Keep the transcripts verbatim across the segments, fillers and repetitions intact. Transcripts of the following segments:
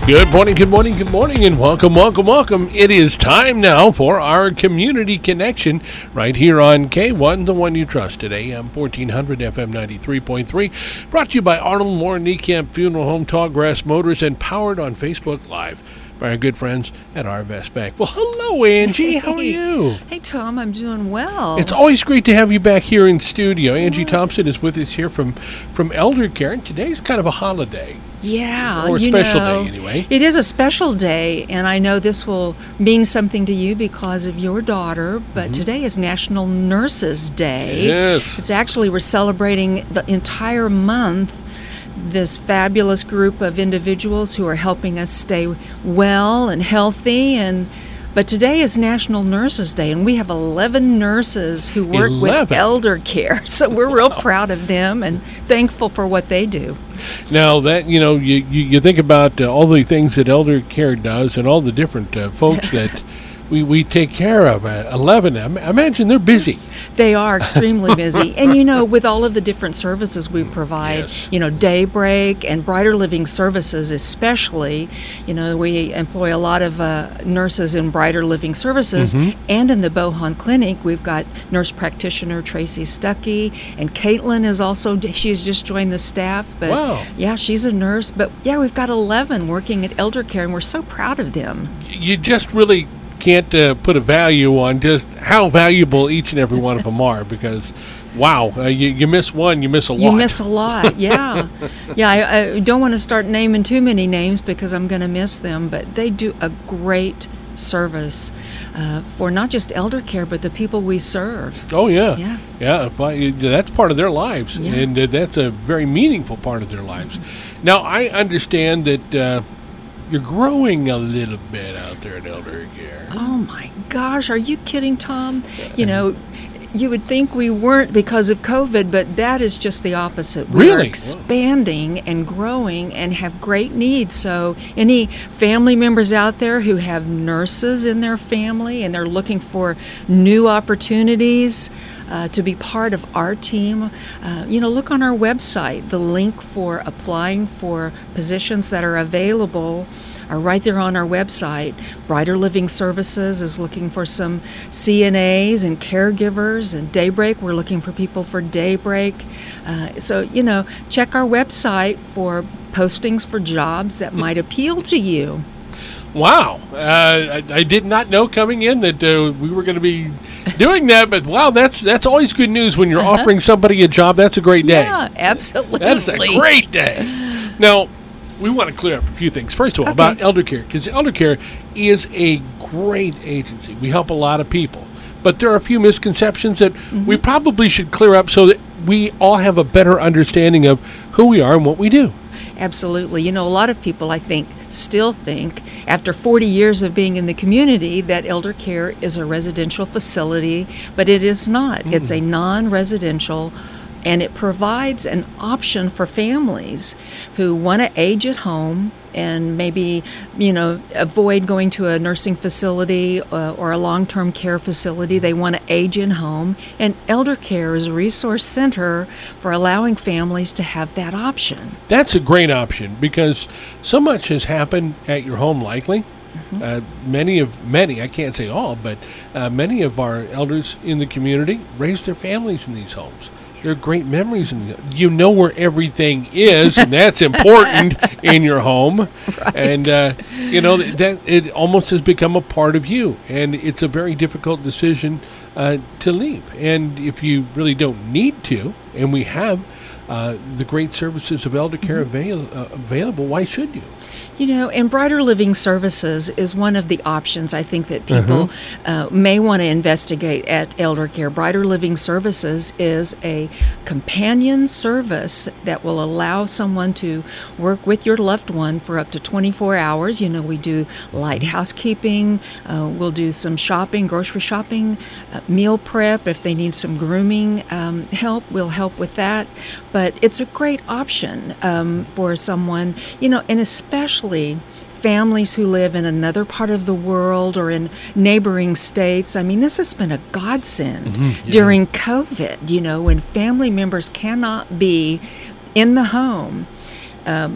Good morning, good morning, good morning, and welcome, welcome, welcome. It is time now for our Community Connection right here on K one, the one you trust at A M fourteen hundred, F M ninety-three point three. Brought to you by Arnold Moore Niekamp Funeral Home, Tallgrass Motors, and powered on Facebook Live by our good friends at Arvest Bank. Well, hello, Angie. How are you? Hey, Tom. I'm doing well. It's always great to have you back here in studio. Angie Thompson is with us here from, from Elder Care, and today's kind of a holiday. Yeah, or a you special know, day anyway. It is a special day, and I know this will mean something to you because of your daughter, but Mm-hmm. today is National Nurses Day. Yes. It's actually, we're celebrating the entire month this fabulous group of individuals who are helping us stay well and healthy. And but today is National Nurses Day, and we have eleven nurses who work eleven with elder care, so we're real proud of them and thankful for what they do. Now that, you know, you, you, you think about uh, all the things that Elder Care does and all the different uh, folks that we, we take care of. Uh, eleven, I imagine they're busy. They are extremely busy. And, you know, with all of the different services we provide, Yes. you know, Daybreak and Brighter Living Services especially, you know, we employ a lot of uh, nurses in Brighter Living Services. Mm-hmm. And in the Bohan Clinic, we've got nurse practitioner Tracy Stuckey, and Caitlin is also, she's just joined the staff. But Wow. yeah, she's a nurse. But, yeah, we've got eleven working at Elder Care, and we're so proud of them. You just really can't uh, put a value on just how valuable each and every one of them are, because wow, uh, you, you miss one, you miss a lot. You miss a lot, yeah. yeah, I, I don't want to start naming too many names because I'm going to miss them, but they do a great service uh, for not just elder care, but the people we serve. Oh, yeah. Yeah. Yeah, but uh, that's part of their lives, Yeah. and uh, that's a very meaningful part of their lives. Now, I understand that uh, you're growing a little bit out there at Elder Care. Oh my gosh, are you kidding, Tom? You know, you would think we weren't because of COVID, but that is just the opposite. We're Really? expanding and growing and have great needs. So any family members out there who have nurses in their family and they're looking for new opportunities uh, to be part of our team, uh, you know, look on our website. The link for applying for positions that are available are right there on our website. Brighter Living Services is looking for some C N As and caregivers, and Daybreak, we're looking for people for Daybreak. Uh, so, you know, check our website for postings for jobs that might appeal to you. Wow. Uh, I, I did not know coming in that uh, we were going to be doing that, but wow, that's that's always good news when you're Uh-huh. offering somebody a job. That's a great day. Yeah, absolutely. That is a great day. Now, we want to clear up a few things. First of all, Okay. about Elder Care, because Elder Care is a great agency. We help a lot of people. But there are a few misconceptions that Mm-hmm. we probably should clear up so that we all have a better understanding of who we are and what we do. Absolutely. You know, a lot of people, I think, still think, after forty years of being in the community, that Elder Care is a residential facility, but it is not. Mm. It's a non-residential, and it provides an option for families who want to age at home and maybe, you know, avoid going to a nursing facility uh, or a long-term care facility. They want to age in home. And Elder Care is a resource center for allowing families to have that option. That's a great option because so much has happened at your home, likely. Mm-hmm. Uh, many of, many, I can't say all, but uh, many of our elders in the community raised their families in these homes. There are great memories, and you know where everything is, and that's important in your home. Right. And uh, you know that it almost has become a part of you, and it's a very difficult decision uh, to leave. And if you really don't need to, and we have uh, the great services of Elder Care mm-hmm. avail- uh, available, why should you? You know, and Brighter Living Services is one of the options I think that people mm-hmm. uh, may want to investigate at Elder Care. Brighter Living Services is a companion service that will allow someone to work with your loved one for up to twenty-four hours. You know, we do light housekeeping, uh, we'll do some shopping, grocery shopping, uh, meal prep. If they need some grooming um, help, we'll help with that. But it's a great option um, for someone, you know, and especially families who live in another part of the world or in neighboring states. I mean, this has been a godsend mm-hmm, yeah. during COVID, you know, when family members cannot be in the home. Um,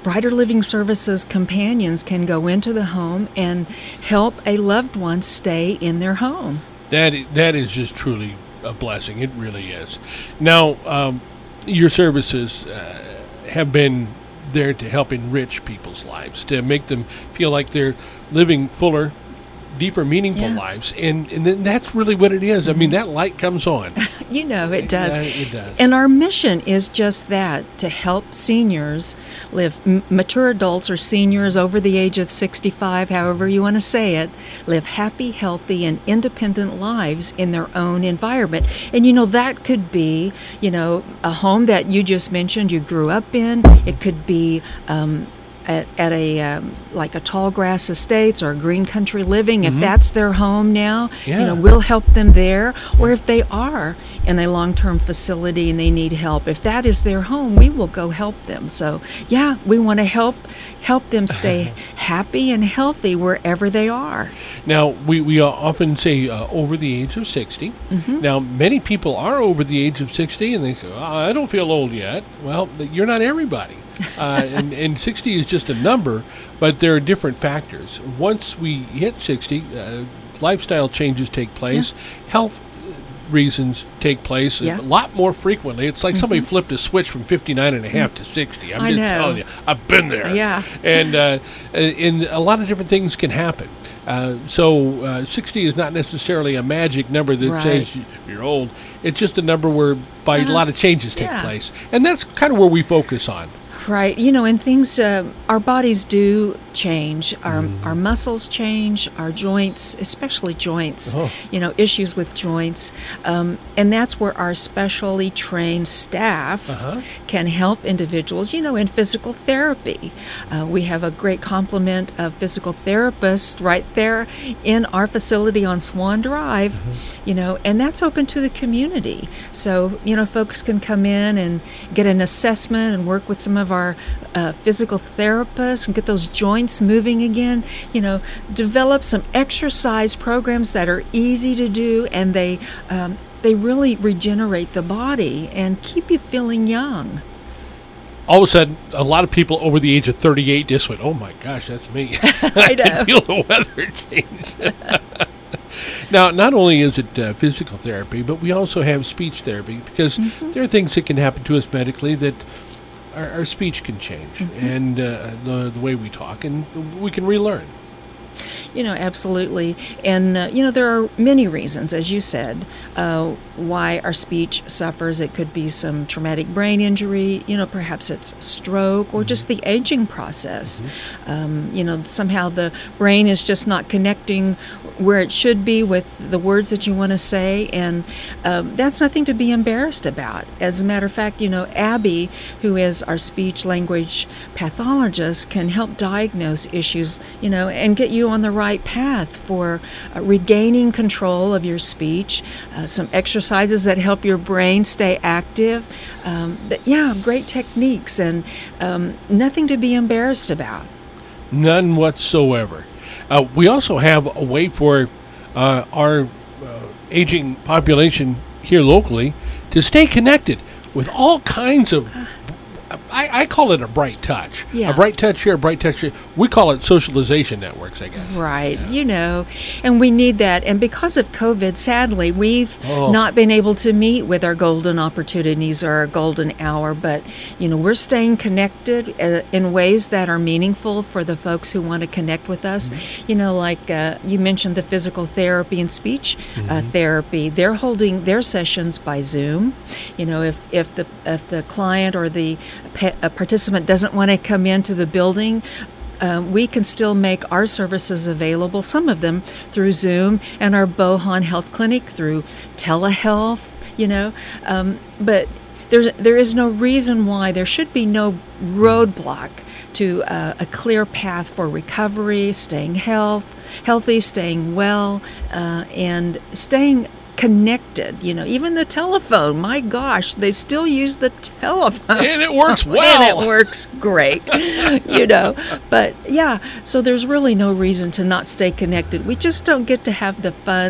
Brighter Living Services companions can go into the home and help a loved one stay in their home. That i- that is just truly a blessing. It really is. Now, um, your services uh, have been there to help enrich people's lives, to make them feel like they're living fuller, deeper, meaningful Yeah. lives, and and then that's really what it is. I mean, that light comes on. You know, it does. Yeah, it does. And our mission is just that, to help seniors live, m- mature adults or seniors over the age of sixty-five, however you want to say it, live happy, healthy, and independent lives in their own environment. And, you know, that could be, you know, a home that you just mentioned you grew up in. It could be, um, at, at a um, like a Tall Grass Estates or a Green Country Living, if that's their home now, Yeah. you know, we'll help them there. Or if they are in a long-term facility and they need help, if that is their home, we will go help them. So yeah, we want to help help them stay happy and healthy wherever they are. Now, we, we uh, often say uh, over the age of sixty. Now, many people are over the age of sixty, and they say, oh, I don't feel old yet. Well, th- you're not everybody. Uh, and, and sixty is just a number, but there are different factors. Once we hit sixty, uh, lifestyle changes take place, health reasons take place Yeah. a lot more frequently. It's like somebody flipped a switch from fifty-nine and a half to sixty. I'm I just know. telling you, I've been there. Yeah. And, uh, uh, and a lot of different things can happen. Uh, so uh, sixty is not necessarily a magic number that Right. says y- you're old. It's just a number where by a Uh-huh. lot of changes take Yeah. place. And that's kind of where we focus on. Right. You know, and things, uh, our bodies do change. Our, our muscles change, our joints, especially joints, Oh. you know, issues with joints. Um, and that's where our specially trained staff Uh-huh. can help individuals, you know, in physical therapy. Uh, we have a great complement of physical therapists right there in our facility on Swan Drive, you know, and that's open to the community. So, you know, folks can come in and get an assessment and work with some of our uh, physical therapists and get those joints moving again. You know, develop some exercise programs that are easy to do, and they um, they really regenerate the body and keep you feeling young. All of a sudden, a lot of people over the age of thirty-eight just went, oh my gosh, that's me. I know. can feel the weather change. Now, not only is it uh, physical therapy, but we also have speech therapy, because there are things that can happen to us medically that our, our speech can change, and uh, the, the way we talk, and we can relearn. You know, absolutely. And, uh, you know, there are many reasons, as you said, uh, why our speech suffers. It could be some traumatic brain injury, you know, perhaps it's stroke or just the aging process. Um, you know, somehow the brain is just not connecting where it should be with the words that you want to say. And um, that's nothing to be embarrassed about. As a matter of fact, you know, Abby, who is our speech language pathologist, can help diagnose issues, you know, and get you on the right path for uh, regaining control of your speech, uh, some exercises that help your brain stay active. Um, but yeah, great techniques, and um, nothing to be embarrassed about. None whatsoever. Uh, we also have a way for uh, our uh, aging population here locally to stay connected with all kinds of, I, I call it a bright touch. Yeah. A bright touch here, a bright touch here. We call it socialization networks, I guess. Right, you know, and we need that. And because of COVID, sadly, we've Oh. not been able to meet with our golden opportunities or our golden hour. But, you know, we're staying connected uh, in ways that are meaningful for the folks who want to connect with us. You know, like uh, you mentioned the physical therapy and speech uh, therapy. They're holding their sessions by Zoom. You know, if, if, the, if the client or the pa- a participant doesn't want to come into the building, Uh, we can still make our services available, some of them through Zoom, and our Bohan Health Clinic through telehealth, you know. Um, but there's, there is no reason why there should be no roadblock to uh, a clear path for recovery, staying health, healthy, staying well, uh, and staying connected. You know, even the telephone, my gosh, they still use the telephone. And it works well. And it works great, you know. But yeah, so there's really no reason to not stay connected. We just don't get to have the fun,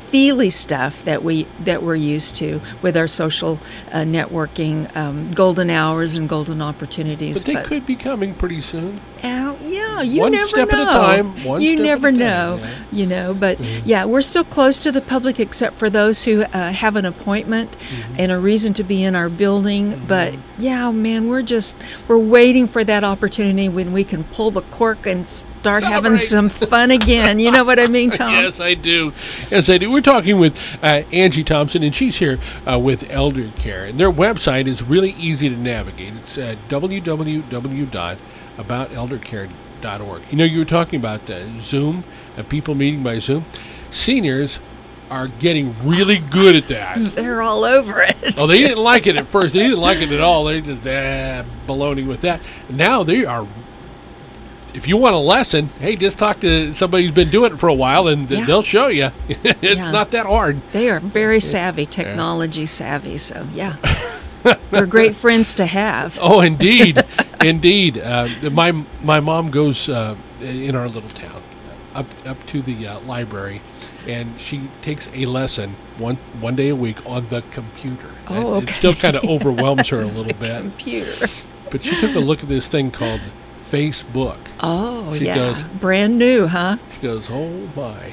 feely stuff that we that we're used to with our social uh, networking, um, golden hours and golden opportunities. But they but, could be coming pretty soon. Uh, yeah, you one never step know. At a time. One you step never at a know. time, yeah. You know, but mm-hmm. yeah, we're still close to the public, except for those who uh, have an appointment mm-hmm. and a reason to be in our building. Mm-hmm. But yeah, man, we're just we're waiting for that opportunity when we can pull the cork and start Celebrate. having some fun again. You know what I mean, Tom? Yes, I do. Yes, I do. We're talking with uh, Angie Thompson, and she's here uh, with Elder Care. And their website is really easy to navigate. It's uh, w w w dot about elder care dot org. You know, you were talking about uh, Zoom, uh, people meeting by Zoom. Seniors are getting really good at that. They're all over it. Oh, they didn't like it at first. They didn't like it at all. They just, ah, baloney with that. Now they are... If you want a lesson, hey, just talk to somebody who's been doing it for a while, and th- yeah. they'll show you. It's yeah. not that hard. They are very savvy, technology yeah. savvy, so yeah. They're great friends to have. Oh, indeed. Indeed. Uh, my my mom goes uh, in our little town up up to the uh, library, and she takes a lesson one one day a week on the computer. Oh, okay. It still kind of overwhelms her a little bit. Computer. But she took a look at this thing called Facebook. Oh, she yeah. Goes, brand new, huh? She goes, oh, my.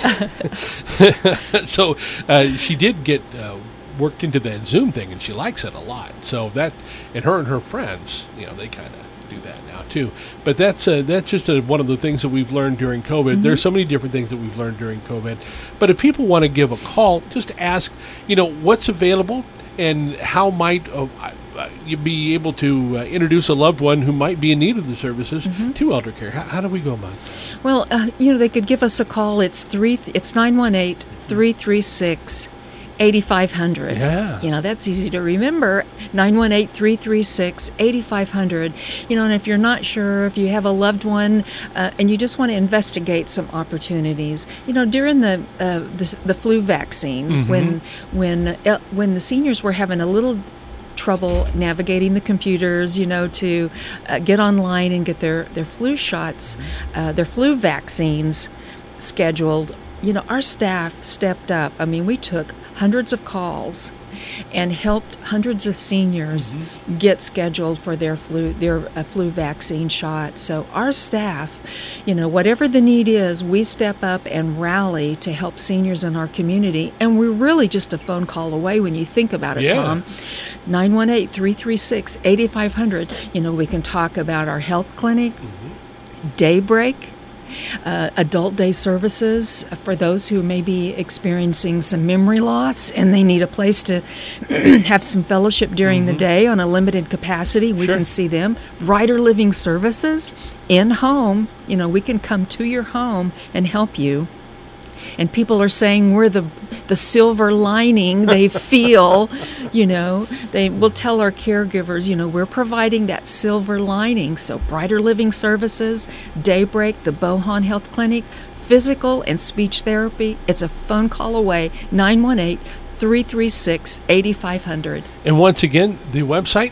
So uh, she did get uh, worked into that Zoom thing, and she likes it a lot. So that, and her and her friends, you know, they kind of do that now, too. But that's uh, that's just uh, one of the things that we've learned during COVID. Mm-hmm. There's so many different things that we've learned during COVID. But if people want to give a call, just ask, you know, what's available and how might... Uh, Uh, you'd be able to uh, introduce a loved one who might be in need of the services mm-hmm. to elder care. How, how do we go about it? Well, uh, you know, they could give us a call. It's three. It's nine one eight, three three six, eight five zero zero. Yeah. You know, that's easy to remember. nine one eight, three three six, eight five zero zero. You know, and if you're not sure, if you have a loved one uh, and you just want to investigate some opportunities, you know, during the uh, the, the flu vaccine, mm-hmm. when when uh, when the seniors were having a little trouble navigating the computers, you know, to uh, get online and get their, their flu shots, uh, their flu vaccines scheduled. You know, our staff stepped up. I mean, we took hundreds of calls and helped hundreds of seniors mm-hmm. get scheduled for their flu their uh, flu vaccine shot. So our staff, you know, whatever the need is, we step up and rally to help seniors in our community. And we're really just a phone call away when you think about it, yeah. Tom. nine one eight, three three six, eight five zero zero. You know, we can talk about our health clinic, mm-hmm. Daybreak, uh, adult day services for those who may be experiencing some memory loss and they need a place to have some fellowship during mm-hmm. the day on a limited capacity. We sure. can see them. Rider Living Services, in home. You know, we can come to your home and help you. And people are saying we're the the silver lining they feel, you know. They will tell our caregivers, you know, we're providing that silver lining. So Brighter Living Services, Daybreak, the Bohan Health Clinic, physical and speech therapy. It's a phone call away, nine one eight, three three six, eight five zero zero. And once again, the website?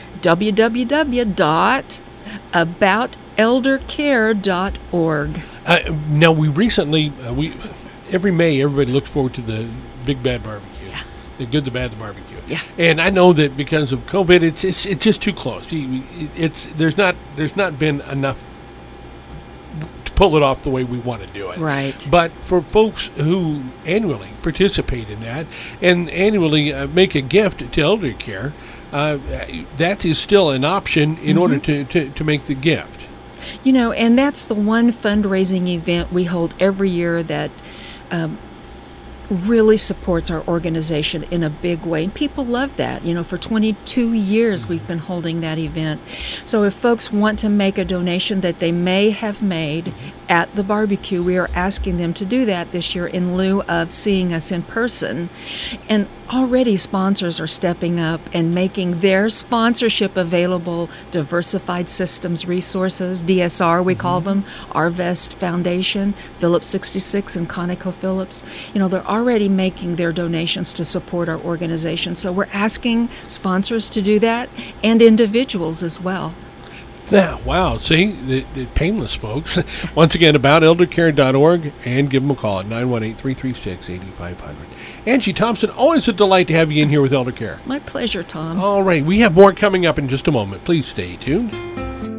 w w w dot about elder care dot org. Uh, now, we recently, uh, we every May, everybody looks forward to the Big Bad Barbecue. Yeah. The Good, the Bad, the Barbecue. Yeah. And I know that because of COVID, it's it's, it's just too close. It's there's not there's not been enough to pull it off the way we want to do it. Right. But for folks who annually participate in that and annually uh, make a gift to elder care, uh, that is still an option in mm-hmm. order to, to, to make the gift. You know, and that's the one fundraising event we hold every year that um, really supports our organization in a big way. And people love that. You know, for twenty-two years we've been holding that event. So if folks want to make a donation that they may have made at the barbecue, we are asking them to do that this year in lieu of seeing us in person. And already sponsors are stepping up and making their sponsorship available. Diversified Systems Resources, D S R we mm-hmm. call them, Arvest Foundation, Phillips sixty-six and ConocoPhillips. You know, they're already making their donations to support our organization. So we're asking sponsors to do that and individuals as well. Yeah, wow. See, the, the painless, folks. Once again, about elder care dot org, and give them a call at nine one eight, three three six, eight five zero zero. Angie Thompson, always a delight to have you in here with Elder Care. My pleasure, Tom. All right, we have more coming up in just a moment. Please stay tuned.